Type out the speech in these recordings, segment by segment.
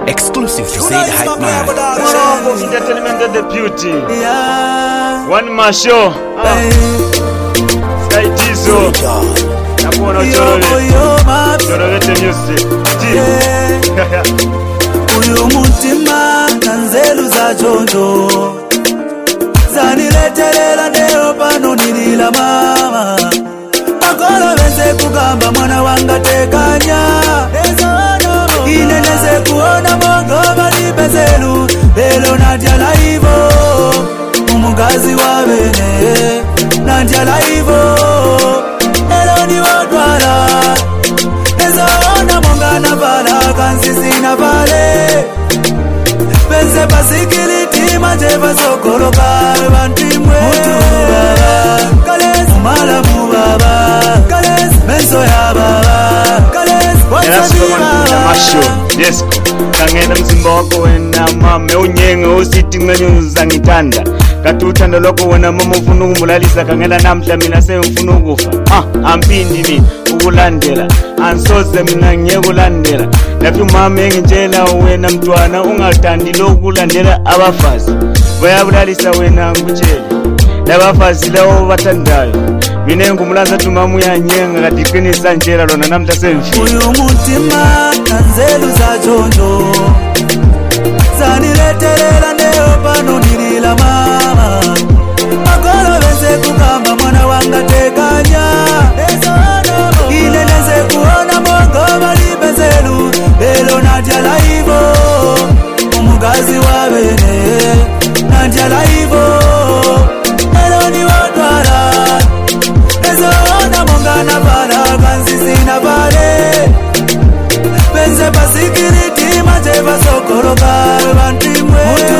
Exclusive to Zaid Hype Man. Entertainment of the beauty. One more show. Sky Tizo. Nakuona Chorolete music. Uyu mutima nanzelu za chonjo zaniletelela leo pano nilila mama Makolo weze kugamba mwana wanga tekanya Ineneze kuona mongo malipezelu Lelo nadia laivo Umugazi wa bene Nadia laivo Lelo ni wadwala Nezaona monga na bala Kansisi na bale Pense pasikiliti Majeva sokoloka Bantimwe Kales Umala mubaba Kales Menso ya baba Kales Yes, kangena mzimba wako wena mame unyenga usiti nganyuza ngitanda katutanda loko wena mama ufuna umulalisa kangena namhla mina semfuna ukufa ampindi mi ukulandela ansoze mina ngiyekulandela laphi mama engitshela wena mntwana ungatandi lokulandela abafazi bayabulalisa wena ngutshela labafazi lawo bathandayo Mina ngumlanza tumamu ya nyenga katiqinisa njela lona namhla semfi Uyu mutima nanzelu za chonjo zaniletelela leo pano nilila mama Makolo weze kugamba mwana wanga tekanya Ineneze kuona mongo malipezelu Lelo nadia laivo Umugazi wa bene Nadia laivo Lelo ni wadwala Nezaona monga na bala Kansisi na bale Pense pasikiriti Majeva sokoloka Bantimwe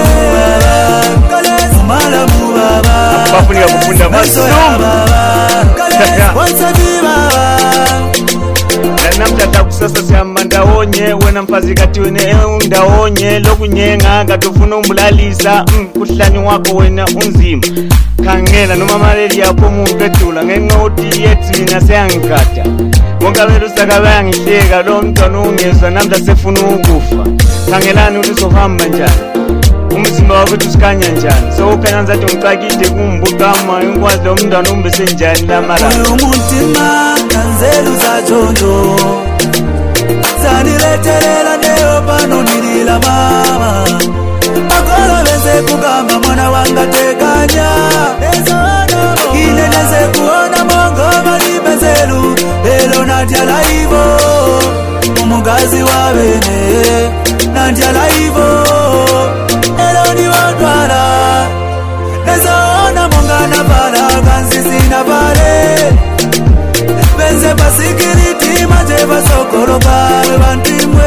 Kales Umala mubaba Bafu niya kufunda masumu Kales Wansabiba namhla takusasa siyamba ndawonye wena mfazi kati wene ndawonye lokunyenga katufuna umbulalisa kuhlanye wako wena unzima khangela noma maleli yakho mumpetula ngenxa uthi yethina seyangikata wonke vele usakabaya ngihleka lo mntwana ungezwa namhla sefuna ukufa khangelani ukuthi uzohamba njani umzimba wakho usikhanya njani so ukhanya ngathi ngicakide kumbukama ingwazi lo mntwana umbese njani lamara Uyu mutima nanzelu za chonjo zaniletelela leo pano nilila mama Makolo weze kugamba mwana wanga tekanya Ineneze kuona mongo malipezelu Lelo nadia laivo Umugazi wa bene Nadia laivo Lelo ni wadwala Nezaona monga na bala Kansisi na bale Pense pasikiriti Majeva sokoloka Bantimwe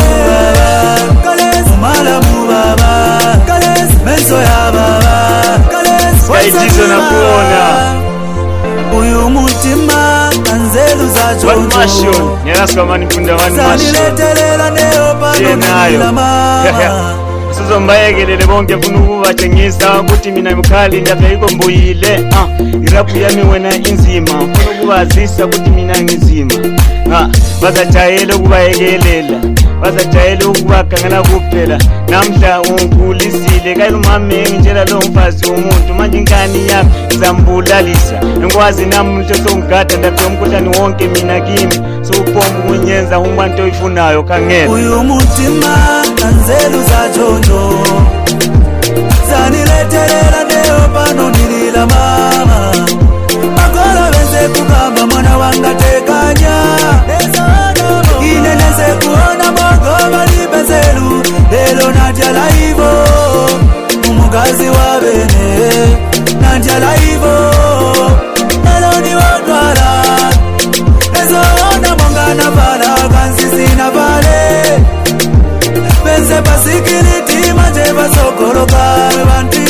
Kales Umala mubaba Kales Menso ya baba Kales Kaijizo na kuona Uyu mutima nanzelu za One chonjo mashon Nyeraswa mani kunda one mashon zaniletelela leo pano nilila mama Suzo mbayegelele bonke funa ukubatshengisa ukuthi mina mkhali ndapha mbuyile irapu yami wena inzima funa ukubazisa ukuthi mina ngizima bazajayela ukubayekelela bazajayela ukubakhangela kuphela namhla ungikhulisiile kayilo mama engitshela lo mfazi umuntu manje inkani yami izambulalisa ngikwazi nami umuntu songigada ndapha umkhuhlane wonke mina kimi sowupomba ukunyenza umuntu oyifunayo khangela Uyu mutima nanzelu za chonjo zaniletelela leo pano nilila mama Makolo weze kugamba mwana wanga tekanya Ineneze kuona mongo malipezelu Lelo nadia laivo Umugazi wa bene Nadia laivo Lelo ni wadwala Nezaona monga na bala Kansisi na bale Pense pasikiriti Majeva sokoloka Bantimwe